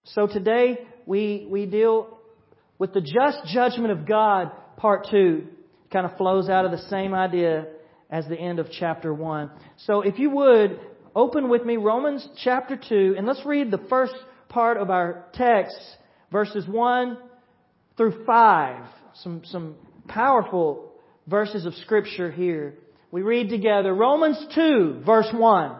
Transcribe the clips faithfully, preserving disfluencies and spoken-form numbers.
So today we we deal with the just judgment of God, part two. It kind of flows out of the same idea as the end of chapter one. So if you would, open with me Romans chapter two, and let's read the first part of our text, verses one through five. Some, some powerful verses of Scripture here. We read together Romans two, verse one.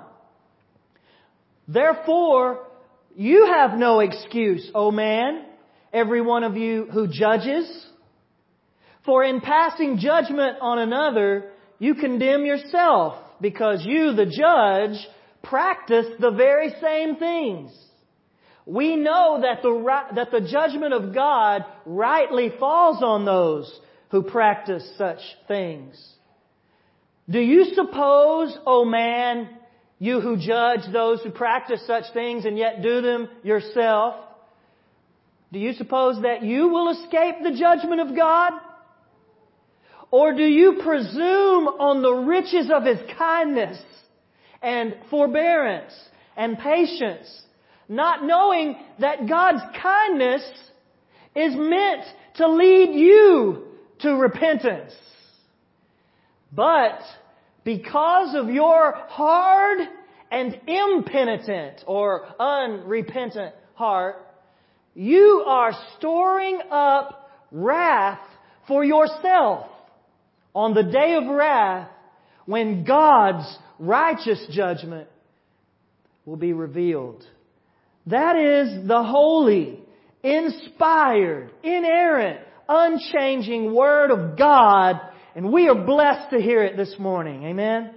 Therefore, you have no excuse, O man, every one of you who judges. For in passing judgment on another, you condemn yourself, because you, the judge, practice the very same things. We know that the, that the judgment of God rightly falls on those who practice such things. Do you suppose, O man, you who judge those who practice such things and yet do them yourself, do you suppose that you will escape the judgment of God? Or do you presume on the riches of His kindness and forbearance and patience, not knowing that God's kindness is meant to lead you to repentance? But because of your hard and impenitent or unrepentant heart, you are storing up wrath for yourself on the day of wrath, when God's righteous judgment will be revealed. That is the holy, inspired, inerrant, unchanging Word of God, and we are blessed to hear it this morning. Amen?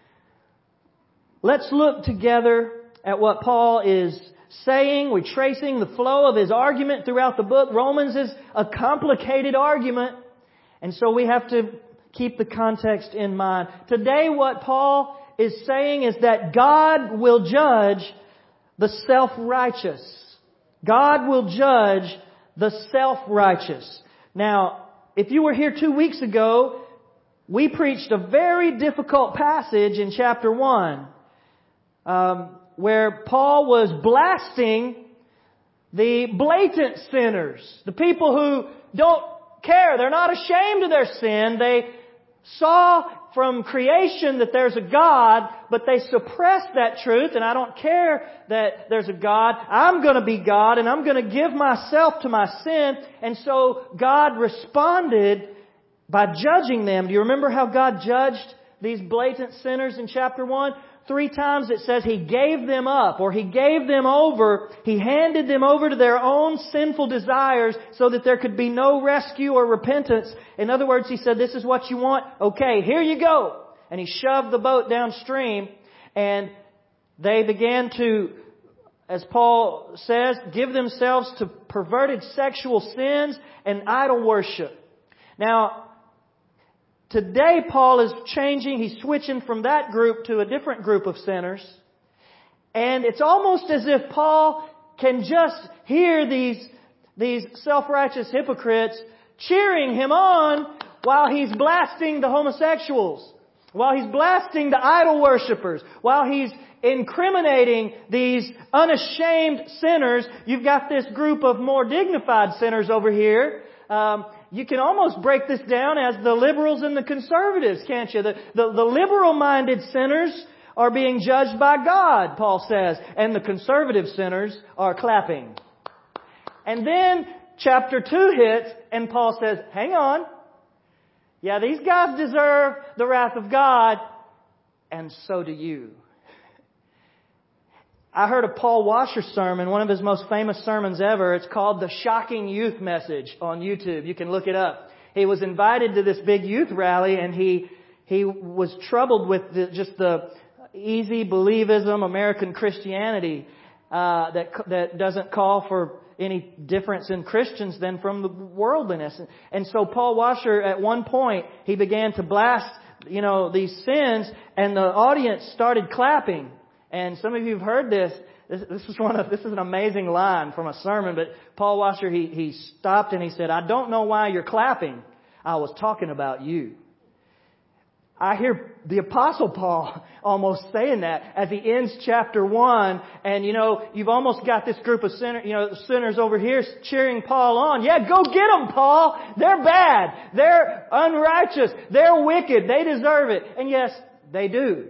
Let's look together at what Paul is saying. We're tracing the flow of his argument throughout the book. Romans is a complicated argument, and so we have to keep the context in mind. Today what Paul is saying is that God will judge the self-righteous. God will judge the self-righteous. Now, if you were here two weeks ago, we preached a very difficult passage in chapter one, um, where Paul was blasting the blatant sinners, the people who don't care. They're not ashamed of their sin. They saw from creation that there's a God, but they suppress that truth, and I don't care that there's a God. I'm going to be God, and I'm going to give myself to my sin. And so God responded by judging them. Do you remember how God judged these blatant sinners in chapter one? Three times it says He gave them up, or He gave them over. He handed them over to their own sinful desires so that there could be no rescue or repentance. In other words, He said, this is what you want? Okay, here you go. And He shoved the boat downstream, and they began to, as Paul says, give themselves to perverted sexual sins and idol worship. Now, today Paul is changing, he's switching from that group to a different group of sinners. And it's almost as if Paul can just hear these, these self-righteous hypocrites cheering him on while he's blasting the homosexuals, while he's blasting the idol worshippers, while he's incriminating these unashamed sinners. You've got this group of more dignified sinners over here. Um, You can almost break this down as the liberals and the conservatives, can't you? The, the, the liberal-minded sinners are being judged by God, Paul says, and the conservative sinners are clapping. And then chapter two hits, and Paul says, hang on. Yeah, these guys deserve the wrath of God, and so do you. I heard a Paul Washer sermon, one of his most famous sermons ever. It's called The Shocking Youth Message on YouTube. You can look it up. He was invited to this big youth rally, and he he was troubled with the, just the easy believism, American Christianity uh, that that doesn't call for any difference in Christians than from the worldliness. And so Paul Washer, at one point, he began to blast, you know, these sins, and the audience started clapping. And some of you have heard this. This, this is one of this is an amazing line from a sermon. But Paul Washer, he he stopped and he said, "I don't know why you're clapping. I was talking about you." I hear the Apostle Paul almost saying that as he ends chapter one. And, you know, you've almost got this group of sinners, you know, sinners over here cheering Paul on. Yeah, go get them, Paul. They're bad. They're unrighteous. They're wicked. They deserve it. And yes, they do.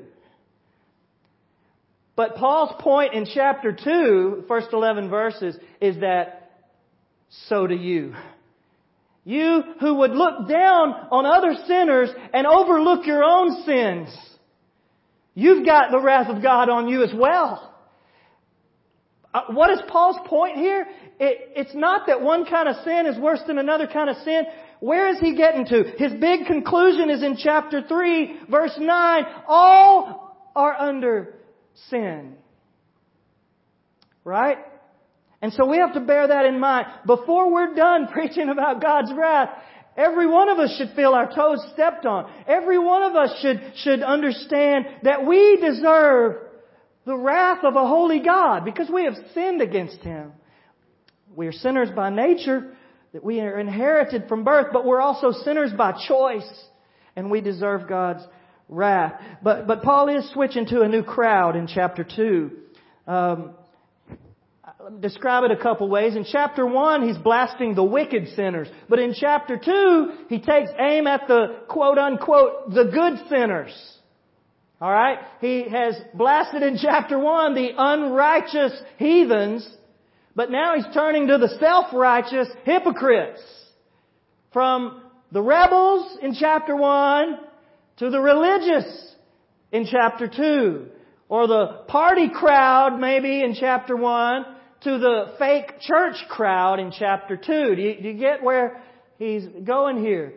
But Paul's point in chapter two, first eleven verses, is that so do you. You who would look down on other sinners and overlook your own sins. You've got the wrath of God on you as well. Uh, what is Paul's point here? It, it's not that one kind of sin is worse than another kind of sin. Where is he getting to? His big conclusion is in chapter three, verse nine. All are under sin. Right? And so we have to bear that in mind. Before we're done preaching about God's wrath, every one of us should feel our toes stepped on. Every one of us should, should understand that we deserve the wrath of a holy God because we have sinned against Him. We are sinners by nature, that we are inherited from birth, but we're also sinners by choice, and we deserve God's wrath. But, but Paul is switching to a new crowd in chapter two. Um, Describe it a couple ways. In chapter one, he's blasting the wicked sinners. But in chapter two, he takes aim at the quote unquote, the good sinners. Alright? He has blasted in chapter one the unrighteous heathens. But now he's turning to the self-righteous hypocrites. From the rebels in chapter one to the religious in chapter two. Or the party crowd maybe in chapter one to the fake church crowd in chapter two. Do you, do you get where he's going here?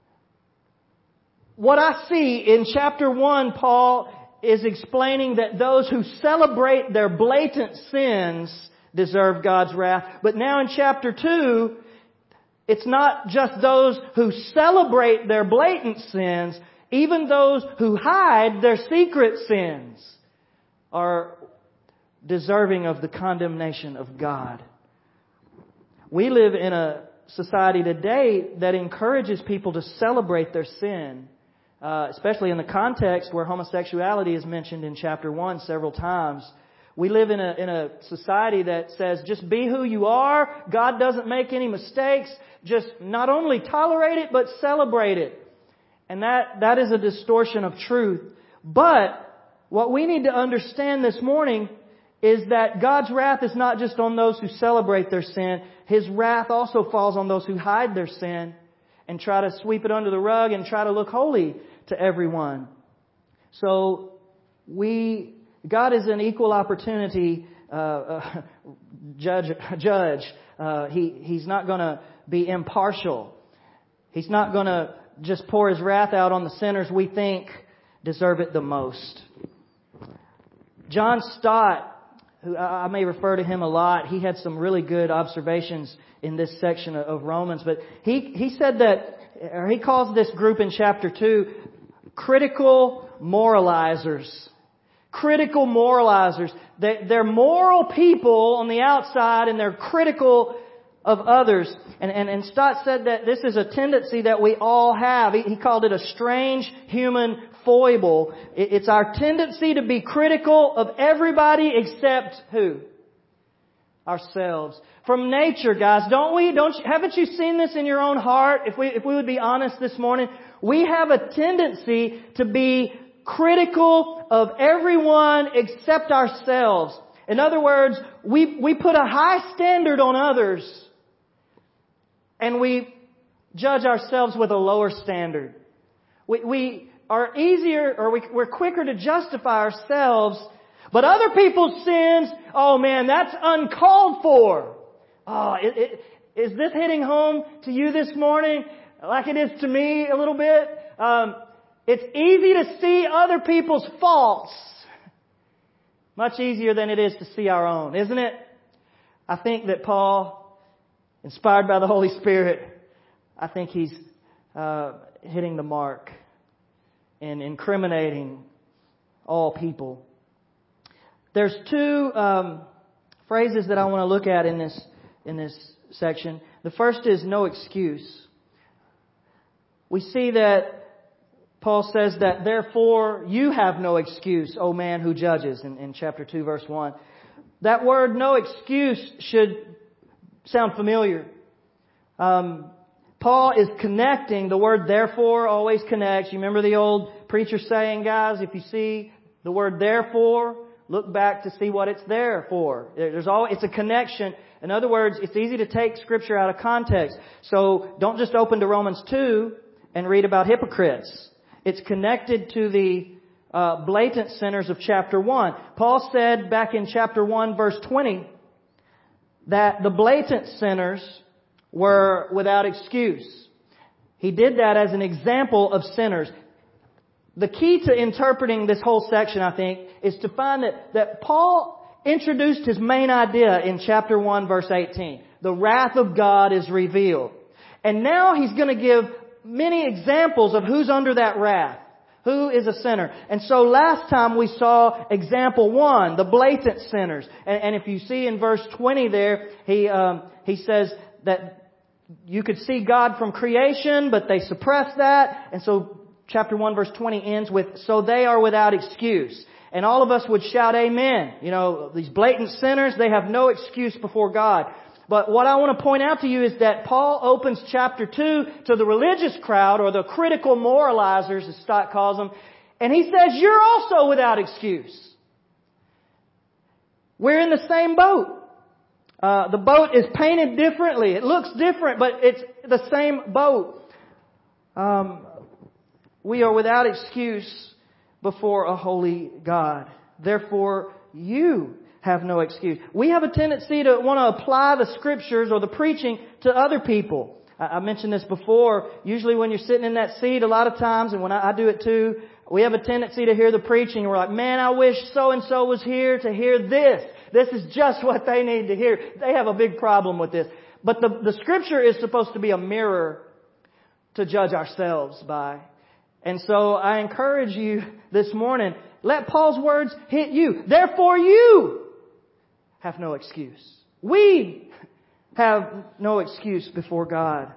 What I see in chapter one, Paul is explaining that those who celebrate their blatant sins deserve God's wrath. But now in chapter two, it's not just those who celebrate their blatant sins, even those who hide their secret sins are deserving of the condemnation of God. We live in a society today that encourages people to celebrate their sin, uh, especially in the context where homosexuality is mentioned in chapter one several times. We live in a, in a society that says, just be who you are. God doesn't make any mistakes. Just not only tolerate it, but celebrate it. And that, that is a distortion of truth. But what we need to understand this morning is that God's wrath is not just on those who celebrate their sin. His wrath also falls on those who hide their sin and try to sweep it under the rug and try to look holy to everyone. So we, God is an equal opportunity uh, uh, judge. Judge. Uh, he He's not going to be impartial. He's not going to just pour His wrath out on the sinners we think deserve it the most. John Stott, who I may refer to him a lot, he had some really good observations in this section of Romans. But he, he said that, or he calls this group in chapter two, critical moralizers. Critical moralizers. They, they're moral people on the outside and they're critical of others. And, and, and Stott said that this is a tendency that we all have. He, he called it a strange human foible. It, it's our tendency to be critical of everybody except who? Ourselves. From nature, guys, don't we? Don't you, haven't you seen this in your own heart? If we if we would be honest this morning, we have a tendency to be critical of everyone except ourselves. In other words, we we put a high standard on others, and we judge ourselves with a lower standard. We we are easier, or we, we're quicker to justify ourselves. But other people's sins, oh man, that's uncalled for. Oh, it, it, is this hitting home to you this morning like it is to me a little bit? Um, it's easy to see other people's faults. Much easier than it is to see our own, isn't it? I think that Paul, inspired by the Holy Spirit, I think he's uh, hitting the mark in incriminating all people. There's two um, phrases that I want to look at in this in this section. The first is no excuse. We see that Paul says that, therefore, you have no excuse, O man who judges, in, in chapter two, verse one. That word, no excuse, should sound familiar. Um, Paul is connecting. The word therefore always connects. You remember the old preacher saying, guys, if you see the word therefore, look back to see what it's there for. There's always, it's a connection. In other words, it's easy to take Scripture out of context. So don't just open to Romans two and read about hypocrites. It's connected to the uh, blatant sinners of chapter one. Paul said back in chapter one, verse twenty, that the blatant sinners were without excuse. He did that as an example of sinners. The key to interpreting this whole section, I think, is to find that, that Paul introduced his main idea in chapter one, verse eighteen. The wrath of God is revealed. And now he's going to give many examples of who's under that wrath. Who is a sinner? And so last time we saw example one, the blatant sinners. And, and if you see in verse twenty there, he um, he says that you could see God from creation, but they suppress that. And so chapter one, verse twenty ends with, so they are without excuse. And all of us would shout amen. You know, these blatant sinners, they have no excuse before God. But what I want to point out to you is that Paul opens chapter two to the religious crowd, or the critical moralizers, as Stott calls them, and he says, you're also without excuse. We're in the same boat. Uh, the boat is painted differently. It looks different, but it's the same boat. Um, we are without excuse before a holy God. Therefore, you have no excuse. We have a tendency to want to apply the Scriptures or the preaching to other people. I mentioned this before. Usually when you're sitting in that seat, a lot of times, and when I do it too, we have a tendency to hear the preaching and we're like, man, I wish so-and-so was here to hear this. This is just what they need to hear. They have a big problem with this. But the, the Scripture is supposed to be a mirror to judge ourselves by. And so I encourage you this morning, let Paul's words hit you. Therefore you have no excuse. We have no excuse before God.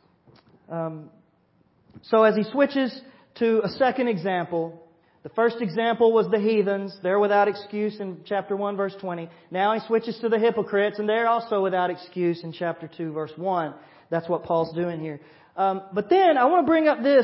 Um, so as he switches to a second example, the first example was the heathens. They're without excuse in chapter one, verse twenty. Now he switches to the hypocrites, and they're also without excuse in chapter two, verse one. That's what Paul's doing here. Um, but then I want to bring up this.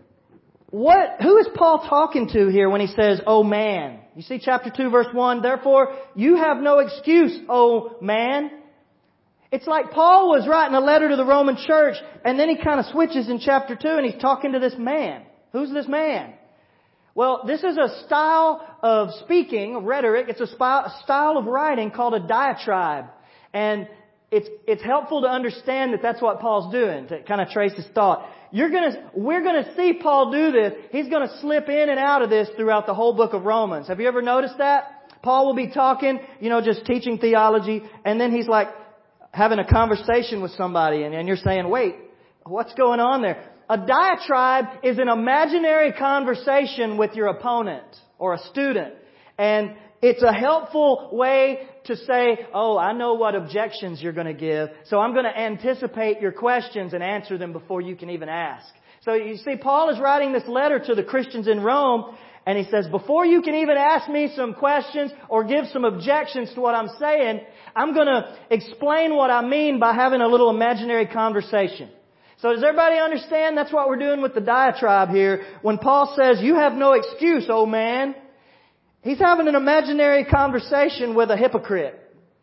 What, who is Paul talking to here when he says, oh man? You see chapter two, verse one, therefore you have no excuse, oh man. It's like Paul was writing a letter to the Roman church, and then he kind of switches in chapter two and he's talking to this man. Who's this man? Well, this is a style of speaking, of rhetoric. It's a style of writing called a diatribe. And it's, it's helpful to understand that that's what Paul's doing, to kind of trace his thought. You're gonna, we're gonna see Paul do this. He's gonna slip in and out of this throughout the whole book of Romans. Have you ever noticed that? Paul will be talking, you know, just teaching theology, and then he's like having a conversation with somebody, and, and you're saying, wait, what's going on there? A diatribe is an imaginary conversation with your opponent or a student. And it's a helpful way to say, oh, I know what objections you're going to give, so I'm going to anticipate your questions and answer them before you can even ask. So you see, Paul is writing this letter to the Christians in Rome, and he says, before you can even ask me some questions or give some objections to what I'm saying, I'm going to explain what I mean by having a little imaginary conversation. So does everybody understand? That's what we're doing with the diatribe here. When Paul says, you have no excuse, oh man, he's having an imaginary conversation with a hypocrite.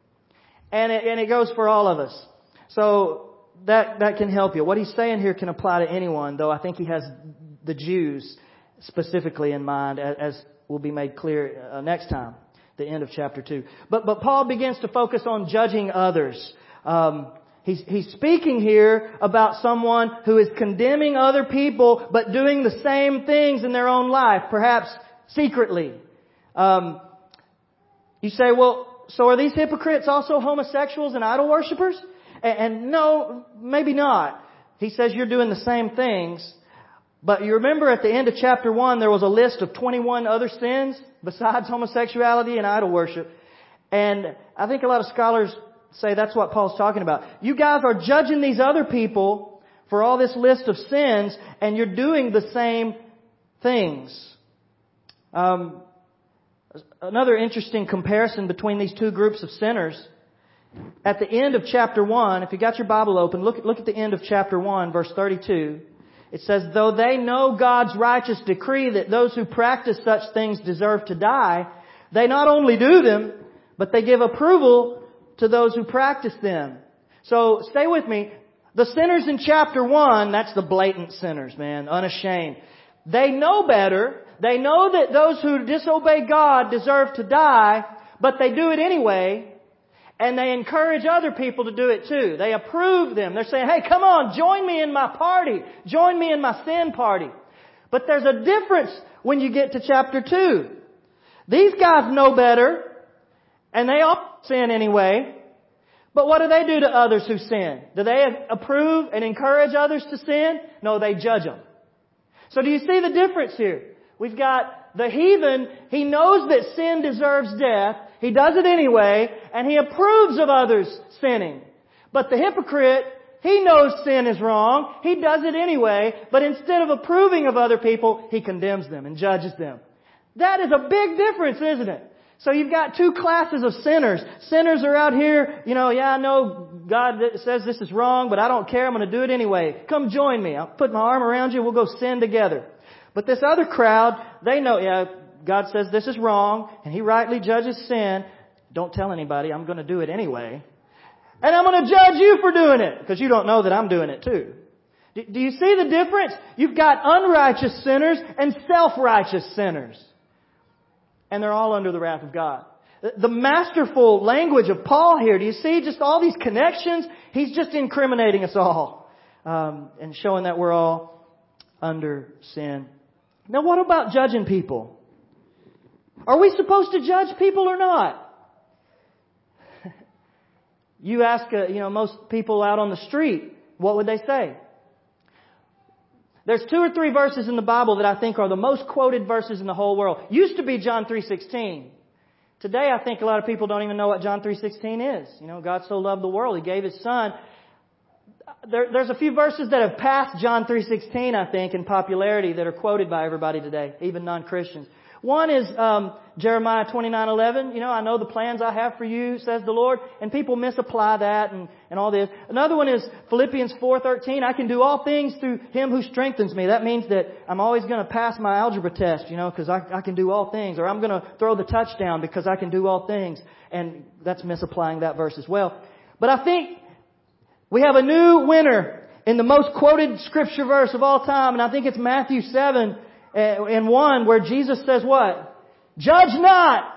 And it, and it goes for all of us. So that, that can help you. What he's saying here can apply to anyone, though I think he has the Jews specifically in mind, as will be made clear uh, next time, the end of chapter two. But, but Paul begins to focus on judging others. Um, He's, he's speaking here about someone who is condemning other people, but doing the same things in their own life, perhaps secretly. Um, you say, well, so are these hypocrites also homosexuals and idol worshippers? And, and no, maybe not. He says you're doing the same things. But you remember at the end of chapter one, there was a list of twenty-one other sins besides homosexuality and idol worship. And I think a lot of scholars say that's what Paul's talking about. You guys are judging these other people for all this list of sins, and you're doing the same things. Um, another interesting comparison between these two groups of sinners. At the end of chapter one, if you got your Bible open, look, look at the end of chapter one, verse thirty-two. It says, though they know God's righteous decree that those who practice such things deserve to die, they not only do them, but they give approval to those who practice them. So stay with me. The sinners in chapter one, that's the blatant sinners, man, unashamed. They know better. They know that those who disobey God deserve to die, but they do it anyway. And they encourage other people to do it too. They approve them. They're saying, hey, come on, join me in my party. Join me in my sin party. But there's a difference when you get to chapter two. These guys know better, and they all sin anyway. But what do they do to others who sin? Do they approve and encourage others to sin? No, they judge them. So do you see the difference here? We've got the heathen, he knows that sin deserves death. He does it anyway, and he approves of others sinning. But the hypocrite, he knows sin is wrong. He does it anyway, but instead of approving of other people, he condemns them and judges them. That is a big difference, isn't it? So you've got two classes of sinners. Sinners are out here, you know, yeah, I know God says this is wrong, but I don't care. I'm going to do it anyway. Come join me. I'll put my arm around you. We'll go sin together. But this other crowd, they know, yeah, God says this is wrong, and He rightly judges sin. Don't tell anybody. I'm going to do it anyway. And I'm going to judge you for doing it, because you don't know that I'm doing it too. Do you see the difference? You've got unrighteous sinners and self-righteous sinners. And they're all under the wrath of God. The masterful language of Paul here, do you see just all these connections? He's just incriminating us all um, and showing that we're all under sin. Now what about judging people? Are we supposed to judge people or not? You ask, uh, you know, most people out on the street, what would they say? There's two or three verses in the Bible that I think are the most quoted verses in the whole world. Used to be John three sixteen. Today I think a lot of people don't even know what John three sixteen is. You know, God so loved the world, He gave His Son. There, there's a few verses that have passed John three sixteen, I think, in popularity that are quoted by everybody today, even non-Christians. One is um, Jeremiah twenty-nine eleven. You know, I know the plans I have for you, says the Lord. And people misapply that and, and all this. Another one is Philippians four thirteen. I can do all things through Him who strengthens me. That means that I'm always going to pass my algebra test, you know, because I, I can do all things. Or I'm going to throw the touchdown because I can do all things. And that's misapplying that verse as well. But I think we have a new winner in the most quoted scripture verse of all time. And I think it's Matthew seven. In one where Jesus says what? Judge not!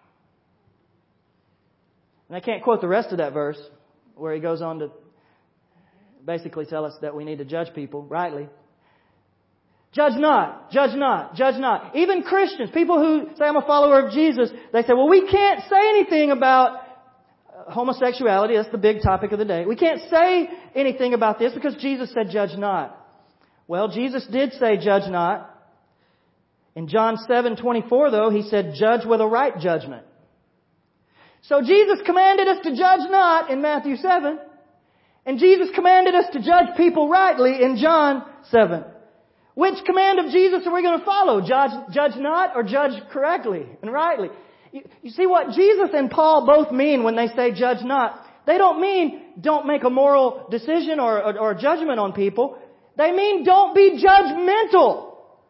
And I can't quote the rest of that verse where He goes on to basically tell us that we need to judge people rightly. Judge not, judge not, judge not. Even Christians, people who say I'm a follower of Jesus, they say, well, we can't say anything about homosexuality. That's the big topic of the day. We can't say anything about this because Jesus said judge not. Well, Jesus did say judge not. In John seven twenty-four, though, He said, judge with a right judgment. So Jesus commanded us to judge not in Matthew seven. And Jesus commanded us to judge people rightly in John seven. Which command of Jesus are we going to follow? Judge, judge not or judge correctly and rightly? You, you see what Jesus and Paul both mean when they say judge not. They don't mean don't make a moral decision or, or, or judgment on people. They mean don't be judgmental.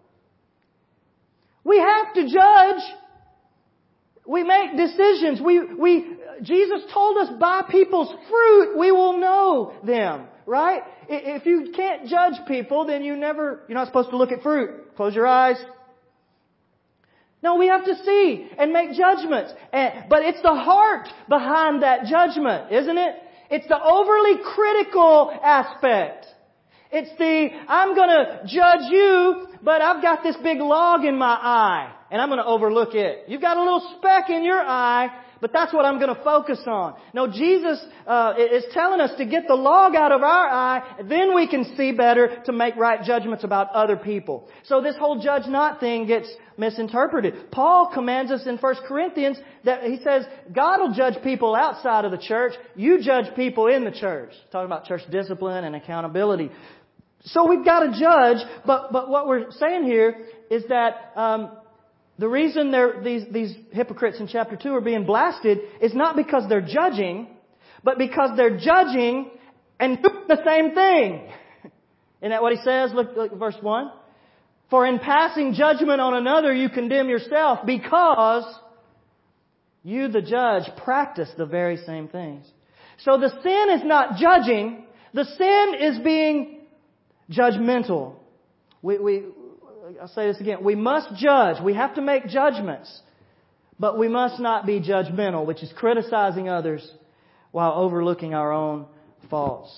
We have to judge. We make decisions. We, we, Jesus told us by people's fruit we will know them. Right? If you can't judge people, then you never, you're not supposed to look at fruit. Close your eyes. No, we have to see and make judgments. And, but it's the heart behind that judgment, isn't it? It's the overly critical aspect. It's the, I'm going to judge you, but I've got this big log in my eye, and I'm going to overlook it. You've got a little speck in your eye, but that's what I'm going to focus on. No, Jesus uh, is telling us to get the log out of our eye, then we can see better to make right judgments about other people. So this whole judge not thing gets misinterpreted. Paul commands us in First Corinthians that he says, God will judge people outside of the church. You judge people in the church. Talking about church discipline and accountability. So we've got to judge, but, but what we're saying here is that um, the reason they're, these, these hypocrites in chapter two are being blasted is not because they're judging, but because they're judging and doing the same thing. Isn't that what he says? Look, look at verse one. For in passing judgment on another you condemn yourself, because you, the judge, practice the very same things. So the sin is not judging. The sin is being judgmental. We, we, I'll say this again. We must judge. We have to make judgments. But we must not be judgmental, which is criticizing others while overlooking our own faults.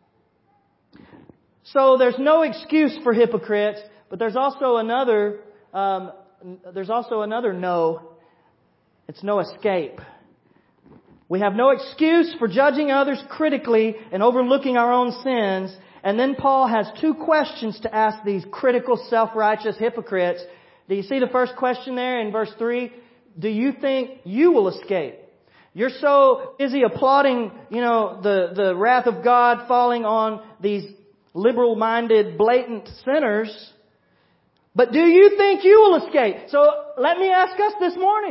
So there's no excuse for hypocrites, but there's also another, um, there's also another no. It's no escape. We have no excuse for judging others critically and overlooking our own sins. And then Paul has two questions to ask these critical, self-righteous hypocrites. Do you see the first question there in verse three? Do you think you will escape? You're so busy applauding, you know, the, the wrath of God falling on these liberal-minded, blatant sinners. But do you think you will escape? So let me ask us this morning.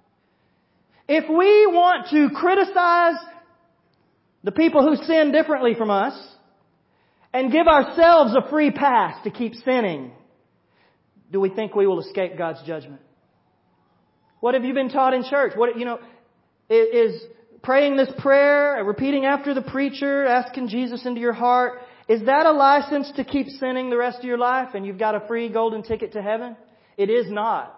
If we want to criticize the people who sin differently from us and give ourselves a free pass to keep sinning, do we think we will escape God's judgment? What have you been taught in church? What, you know, is praying this prayer, repeating after the preacher, asking Jesus into your heart, is that a license to keep sinning the rest of your life and you've got a free golden ticket to heaven? It is not.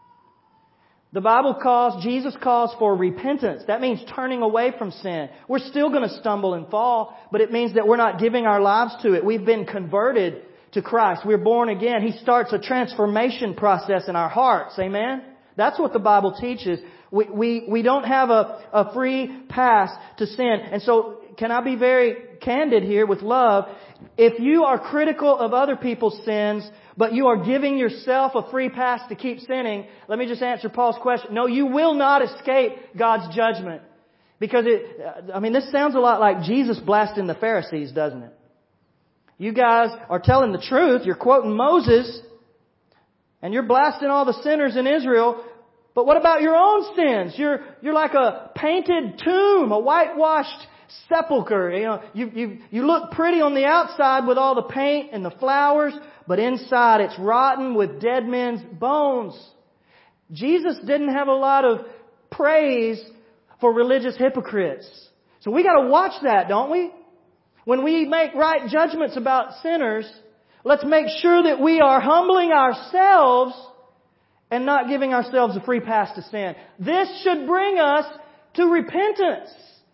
The Bible calls, Jesus calls for repentance. That means turning away from sin. We're still going to stumble and fall, but it means that we're not giving our lives to it. We've been converted to Christ. We're born again. He starts a transformation process in our hearts. Amen? That's what the Bible teaches. We, we, we don't have a, a free pass to sin. And so, can I be very candid here with love? If you are critical of other people's sins, but you are giving yourself a free pass to keep sinning, let me just answer Paul's question. No, you will not escape God's judgment. Because it, I mean, this sounds a lot like Jesus blasting the Pharisees, doesn't it? You guys are telling the truth. You're quoting Moses. And you're blasting all the sinners in Israel. But what about your own sins? You're, you're like a painted tomb, a whitewashed sepulcher. You know, you, you, you look pretty on the outside with all the paint and the flowers, but inside it's rotten with dead men's bones. Jesus didn't have a lot of praise for religious hypocrites. So we got to watch that, don't we? When we make right judgments about sinners, let's make sure that we are humbling ourselves and not giving ourselves a free pass to sin. This should bring us to repentance,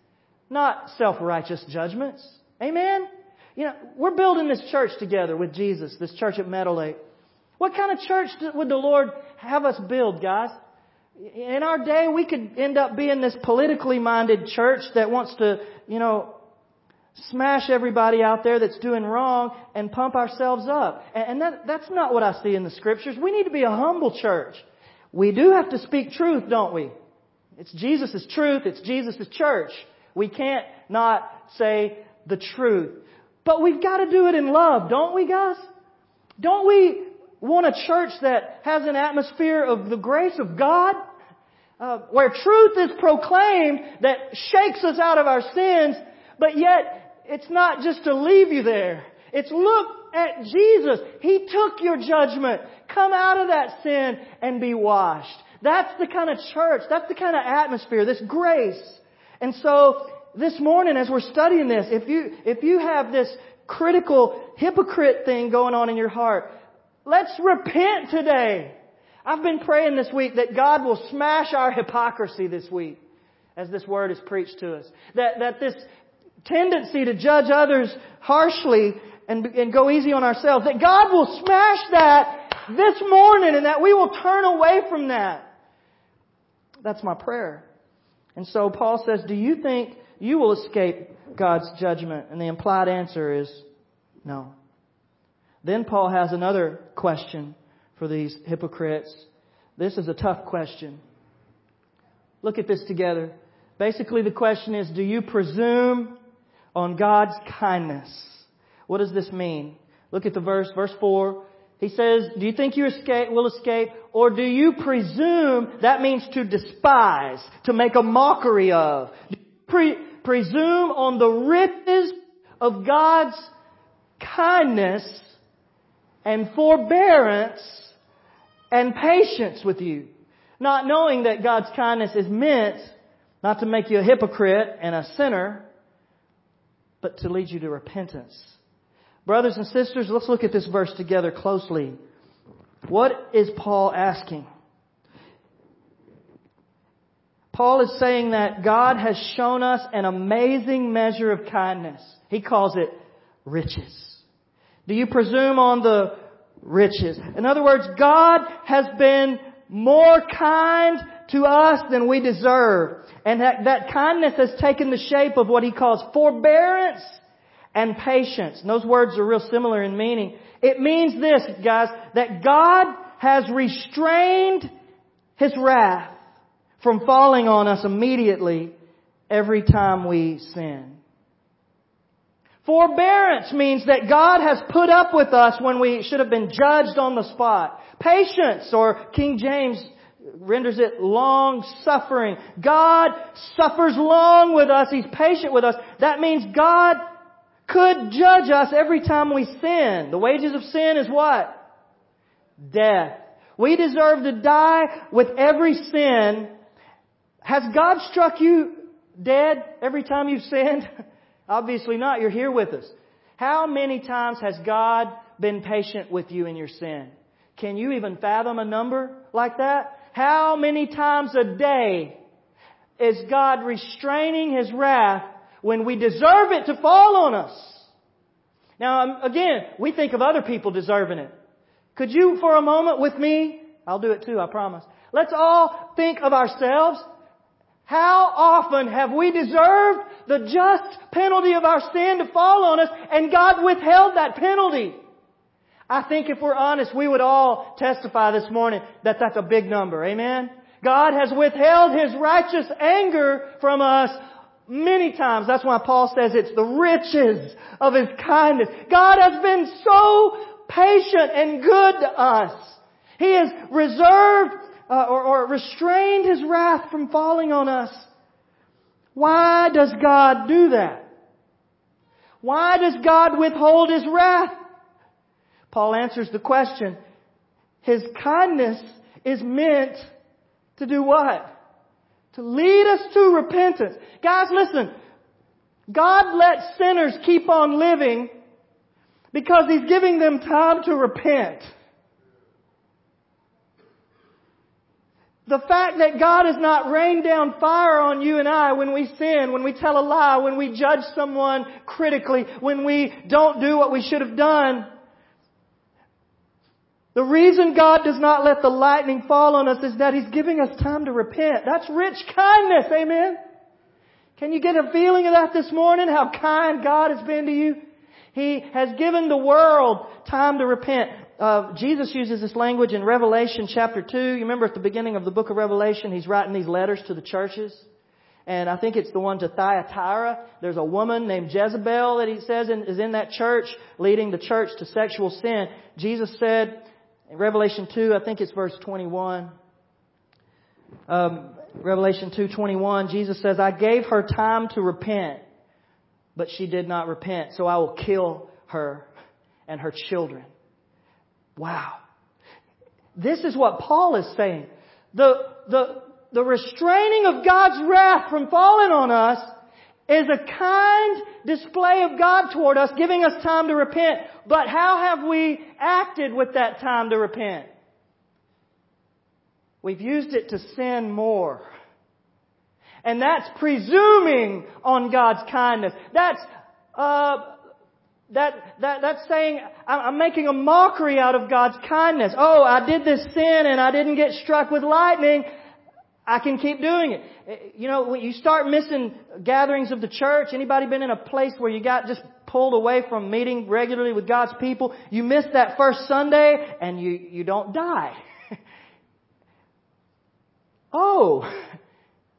not self-righteous judgments. Amen? You know, we're building this church together with Jesus, this church at Meadow Lake. What kind of church would the Lord have us build, guys? In our day, we could end up being this politically minded church that wants to, you know, smash everybody out there that's doing wrong and pump ourselves up. And that, that's not what I see in the Scriptures. We need to be a humble church. We do have to speak truth, don't we? It's Jesus' truth. It's Jesus' church. We can't not say the truth. But we've got to do it in love, don't we, guys? Don't we want a church that has an atmosphere of the grace of God? Uh, where truth is proclaimed that shakes us out of our sins, but yet it's not just to leave you there. It's look at Jesus. He took your judgment. Come out of that sin and be washed. That's the kind of church. That's the kind of atmosphere, this grace. And so this morning as we're studying this, if you, if you have this critical hypocrite thing going on in your heart, let's repent today. I've been praying this week that God will smash our hypocrisy this week as this word is preached to us. That, that this tendency to judge others harshly and, and go easy on ourselves, that God will smash that this morning and that we will turn away from that. That's my prayer. And so Paul says, do you think you will escape God's judgment? And the implied answer is no. Then Paul has another question for these hypocrites. This is a tough question. Look at this together. Basically the question is, do you presume on God's kindness? What does this mean? Look at the verse, verse four. He says, do you think you escape, will escape? Or do you presume, that means to despise, to make a mockery of. Do you pre- presume on the riches of God's kindness and forbearance and patience with you? Not knowing that God's kindness is meant not to make you a hypocrite and a sinner, but to lead you to repentance. Brothers and sisters, let's look at this verse together closely. What is Paul asking? Paul is saying that God has shown us an amazing measure of kindness. He calls it riches. Do you presume on the riches? In other words, God has been more kind to us than we deserve. And that, that kindness has taken the shape of what he calls forbearance and patience. And those words are real similar in meaning. It means this, guys, that God has restrained His wrath from falling on us immediately every time we sin. Forbearance means that God has put up with us when we should have been judged on the spot. Patience, or King James renders it long suffering. God suffers long with us. He's patient with us. That means God could judge us every time we sin. The wages of sin is what? Death. We deserve to die with every sin. Has God struck you dead every time you've sinned? Obviously not. You're here with us. How many times has God been patient with you in your sin? Can you even fathom a number like that? How many times a day is God restraining His wrath when we deserve it to fall on us? Now, again, we think of other people deserving it. Could you, for a moment with me, I'll do it too, I promise. Let's all think of ourselves. How often have we deserved the just penalty of our sin to fall on us, and God withheld that penalty? I think if we're honest, we would all testify this morning that that's a big number. Amen? God has withheld His righteous anger from us many times. That's why Paul says it's the riches of His kindness. God has been so patient and good to us. He has reserved uh, or, or restrained His wrath from falling on us. Why does God do that? Why does God withhold His wrath? Paul answers the question. His kindness is meant to do what? To lead us to repentance. Guys, listen. God lets sinners keep on living because He's giving them time to repent. The fact that God has not rained down fire on you and I when we sin, when we tell a lie, when we judge someone critically, when we don't do what we should have done. The reason God does not let the lightning fall on us is that He's giving us time to repent. That's rich kindness, amen? Can you get a feeling of that this morning? How kind God has been to you? He has given the world time to repent. Uh, Jesus uses this language in Revelation chapter two. You remember at the beginning of the book of Revelation, He's writing these letters to the churches. And I think it's the one to Thyatira. There's a woman named Jezebel that He says in, is in that church, leading the church to sexual sin. Jesus said in Revelation two, I think it's verse twenty-one. Um, Revelation two twenty-one, Jesus says, I gave her time to repent, but she did not repent. So I will kill her and her children. Wow. This is what Paul is saying. The, the, the restraining of God's wrath from falling on us is a kind display of God toward us, giving us time to repent. But how have we acted with that time to repent? We've used it to sin more. And that's presuming on God's kindness. That's, uh, that, that, that's saying, I'm making a mockery out of God's kindness. Oh, I did this sin and I didn't get struck with lightning. I can keep doing it. You know, when you start missing gatherings of the church, anybody been in a place where you got just pulled away from meeting regularly with God's people? You miss that first Sunday and you, you don't die. Oh,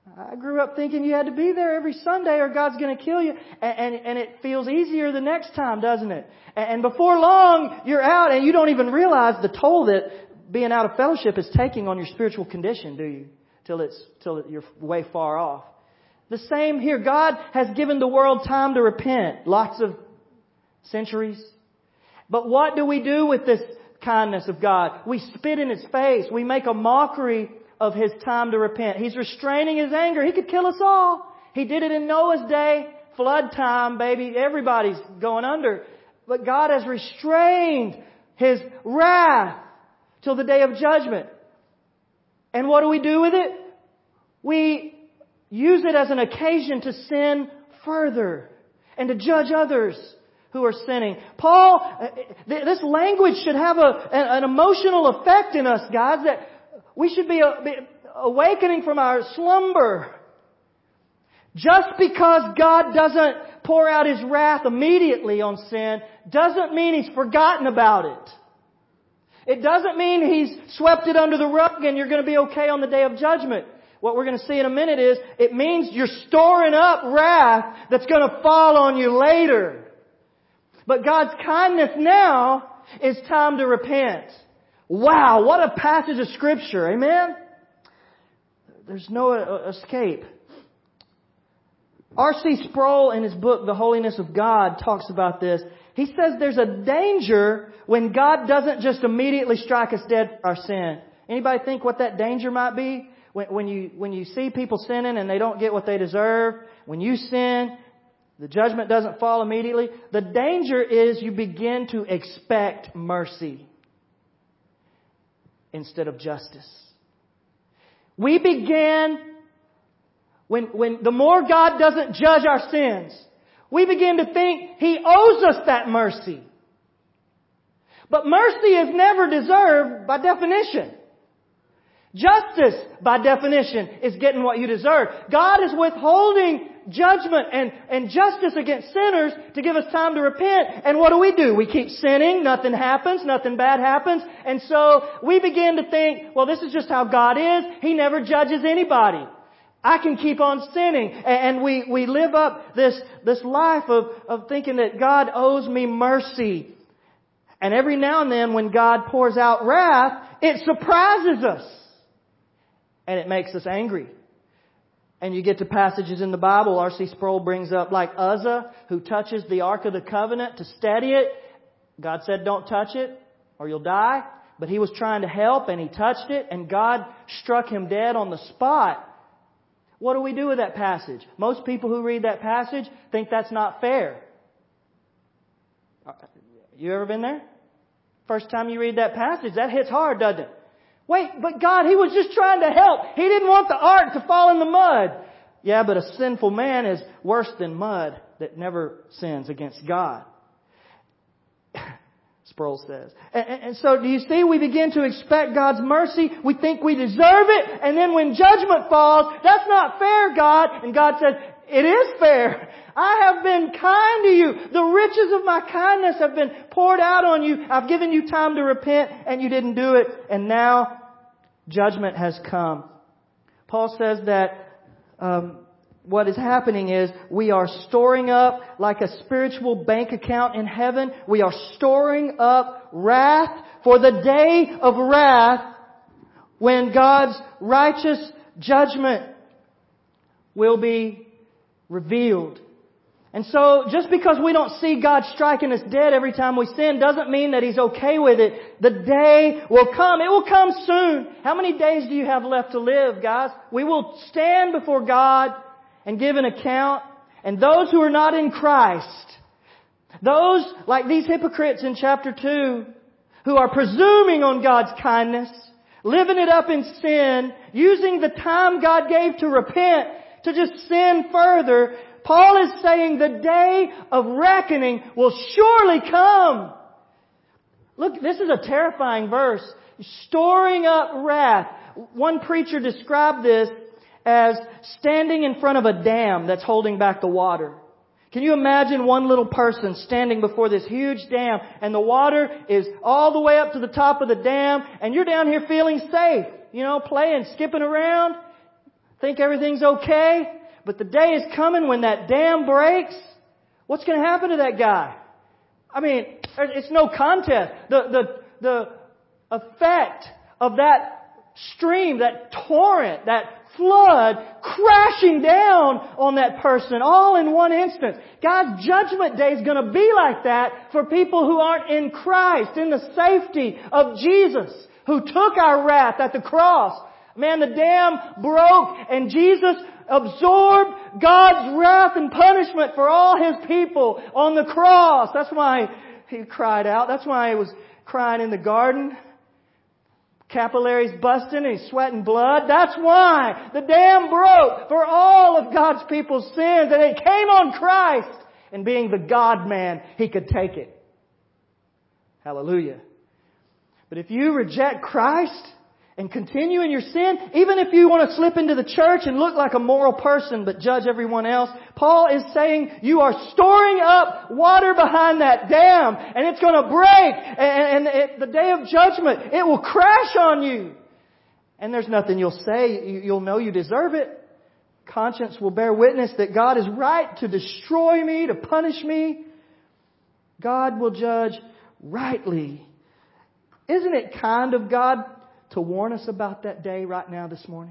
I grew up thinking you had to be there every Sunday or God's going to kill you. And, and, and it feels easier the next time, doesn't it? And, and before long, you're out and you don't even realize the toll that being out of fellowship is taking on your spiritual condition, do you? Till it's, till you're way far off. The same here. God has given the world time to repent. Lots of centuries. But what do we do with this kindness of God? We spit in His face. We make a mockery of His time to repent. He's restraining His anger. He could kill us all. He did it in Noah's day. Flood time, baby. Everybody's going under. But God has restrained His wrath till the day of judgment. And what do we do with it? We use it as an occasion to sin further and to judge others who are sinning. Paul, this language should have a, an emotional effect in us, guys, that we should be awakening from our slumber. Just because God doesn't pour out His wrath immediately on sin doesn't mean He's forgotten about it. It doesn't mean He's swept it under the rug and you're going to be okay on the day of judgment. What we're going to see in a minute is it means you're storing up wrath that's going to fall on you later. But God's kindness now is time to repent. Wow, what a passage of Scripture. Amen? There's no escape. R C Sproul in his book, The Holiness of God, talks about this. He says there's a danger when God doesn't just immediately strike us dead for our sin. Anybody think what that danger might be? When, when you when you see people sinning and they don't get what they deserve, when you sin, the judgment doesn't fall immediately. The danger is you begin to expect mercy instead of justice. We begin, when, when the more God doesn't judge our sins, we begin to think He owes us that mercy. But mercy is never deserved by definition. Justice, by definition, is getting what you deserve. God is withholding judgment and, and justice against sinners to give us time to repent. And what do we do? We keep sinning, nothing happens, nothing bad happens. And so we begin to think, well, this is just how God is. He never judges anybody. I can keep on sinning. And we, we live up this, this life of, of thinking that God owes me mercy. And every now and then when God pours out wrath, it surprises us. And it makes us angry. And you get to passages in the Bible, R C Sproul brings up like Uzzah, who touches the Ark of the Covenant to steady it. God said, don't touch it or you'll die. But he was trying to help and he touched it and God struck him dead on the spot. What do we do with that passage? Most people who read that passage think that's not fair. You ever been there? First time you read that passage, that hits hard, doesn't it? Wait, but God, He was just trying to help. He didn't want the ark to fall in the mud. Yeah, but a sinful man is worse than mud that never sins against God. Sproul says. And, and so do you see, we begin to expect God's mercy. We think we deserve it. And then when judgment falls, that's not fair, God. And God says, it is fair. I have been kind to you. The riches of my kindness have been poured out on you. I've given you time to repent and you didn't do it. And now judgment has come. Paul says that um, what is happening is we are storing up like a spiritual bank account in heaven. We are storing up wrath for the day of wrath when God's righteous judgment will be revealed. And so, just because we don't see God striking us dead every time we sin doesn't mean that He's okay with it. The day will come. It will come soon. How many days do you have left to live, guys? We will stand before God and give an account. And those who are not in Christ, those like these hypocrites in chapter two, who are presuming on God's kindness, living it up in sin, using the time God gave to repent to just sin further, Paul is saying the day of reckoning will surely come. Look, this is a terrifying verse. Storing up wrath. One preacher described this as standing in front of a dam that's holding back the water. Can you imagine one little person standing before this huge dam and the water is all the way up to the top of the dam and you're down here feeling safe, you know, playing, skipping around, think everything's okay, but the day is coming when that dam breaks. What's going to happen to that guy? I mean, it's no contest. The, the, the effect of that stream, that torrent, that flood crashing down on that person all in one instant. God's judgment day is going to be like that for people who aren't in Christ, in the safety of Jesus, who took our wrath at the cross. Man, the dam broke and Jesus absorbed God's wrath and punishment for all His people on the cross. That's why He cried out. That's why He was crying in the garden. Capillaries busting and He's sweating blood. That's why the dam broke for all of God's people's sins, and it came on Christ. And being the God-man, He could take it. Hallelujah. But if you reject Christ and continue in your sin, even if you want to slip into the church and look like a moral person but judge everyone else, Paul is saying you are storing up water behind that dam, and it's going to break, and, and it, the day of judgment, it will crash on you. And there's nothing you'll say. You'll know you deserve it. Conscience will bear witness that God is right to destroy me, to punish me. God will judge rightly. Isn't it kind of God to warn us about that day right now this morning?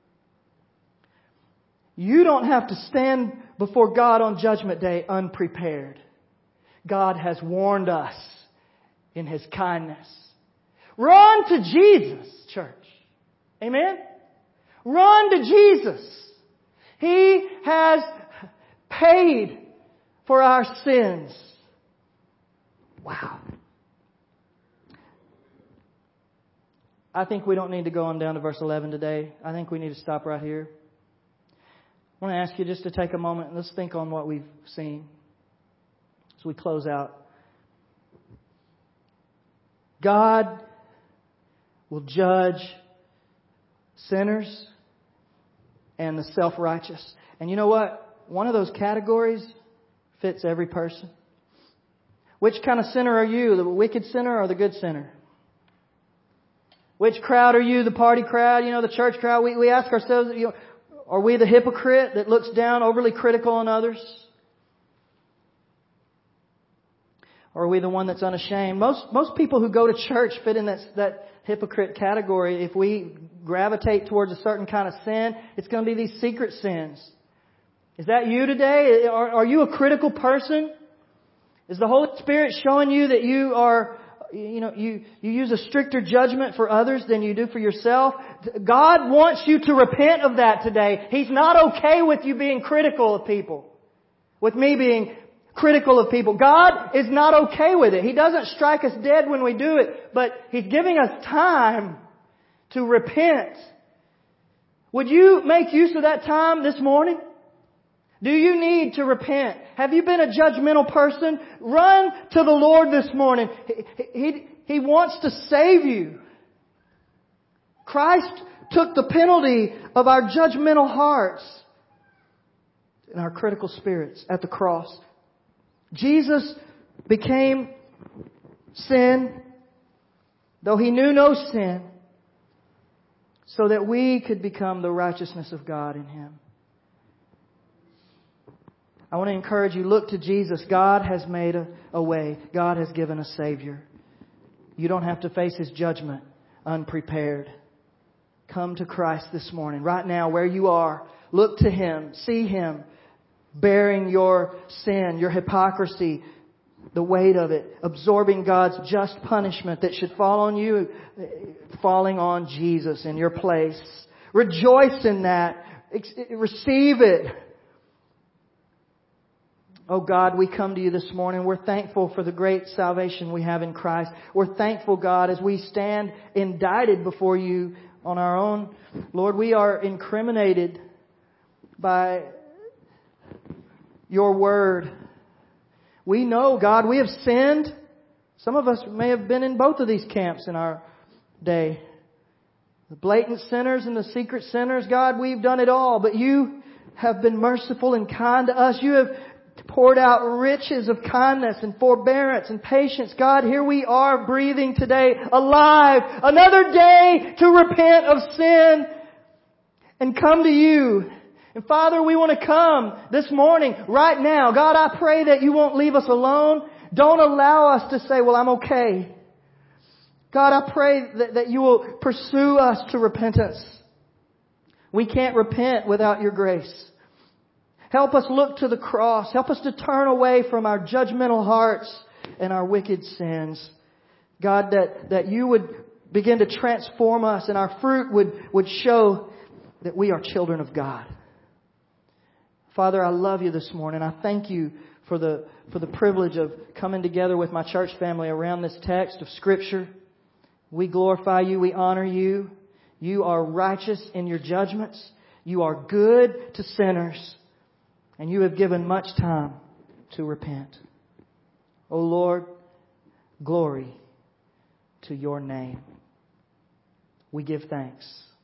You don't have to stand before God on Judgment Day unprepared. God has warned us in His kindness. Run to Jesus, church. Amen? Run to Jesus. He has paid for our sins. Wow. I think we don't need to go on down to verse eleven today. I think we need to stop right here. I want to ask you just to take a moment and let's think on what we've seen as we close out. God will judge sinners and the self-righteous. And you know what? One of those categories fits every person. Which kind of sinner are you? The wicked sinner or the good sinner? Which crowd are you? The party crowd? You know, the church crowd? We, we ask ourselves, you know, are we the hypocrite that looks down, overly critical on others? Or are we the one that's unashamed? Most most people who go to church fit in that, that hypocrite category. If we gravitate towards a certain kind of sin, it's going to be these secret sins. Is that you today? Are, are you a critical person? Is the Holy Spirit showing you that you are... You know, you, you use a stricter judgment for others than you do for yourself? God wants you to repent of that today. He's not okay with you being critical of people. With me being critical of people. God is not okay with it. He doesn't strike us dead when we do it, but He's giving us time to repent. Would you make use of that time this morning? Do you need to repent? Have you been a judgmental person? Run to the Lord this morning. He, he, he wants to save you. Christ took the penalty of our judgmental hearts and our critical spirits at the cross. Jesus became sin, though He knew no sin, so that we could become the righteousness of God in Him. I want to encourage you, look to Jesus. God has made a, a way. God has given a Savior. You don't have to face His judgment unprepared. Come to Christ this morning. Right now, where you are, look to Him. See Him bearing your sin, your hypocrisy, the weight of it, absorbing God's just punishment that should fall on you, falling on Jesus in your place. Rejoice in that. Receive it. Oh God, we come to You this morning. We're thankful for the great salvation we have in Christ. We're thankful, God, as we stand indicted before You on our own. Lord, we are incriminated by Your Word. We know, God, we have sinned. Some of us may have been in both of these camps in our day. The blatant sinners and the secret sinners, God, we've done it all. But You have been merciful and kind to us. You have poured out riches of kindness and forbearance and patience. God, here we are breathing today, alive. Another day to repent of sin and come to You. And Father, we want to come this morning, right now. God, I pray that You won't leave us alone. Don't allow us to say, well, I'm okay. God, I pray that, that You will pursue us to repentance. We can't repent without Your grace. Help us look to the cross. Help us to turn away from our judgmental hearts and our wicked sins. God, that, that You would begin to transform us and our fruit would, would show that we are children of God. Father, I love You this morning. I thank You for the, for the privilege of coming together with my church family around this text of Scripture. We glorify You. We honor You. You are righteous in Your judgments. You are good to sinners. And You have given much time to repent. O Lord, glory to Your name. We give thanks.